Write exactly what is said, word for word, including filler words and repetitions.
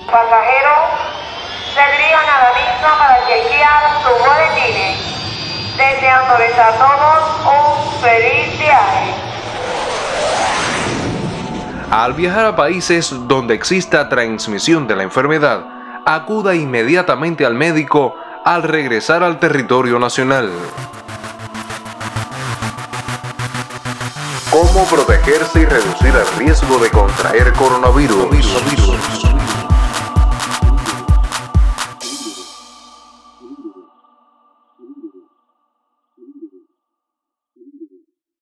Pasajeros, se dirijan a la misma para chequear sus boletines, deseándoles a todos un feliz viaje. Al viajar a países donde exista transmisión de la enfermedad, acuda inmediatamente al médico al regresar al territorio nacional. ¿Cómo protegerse y reducir el riesgo de contraer coronavirus?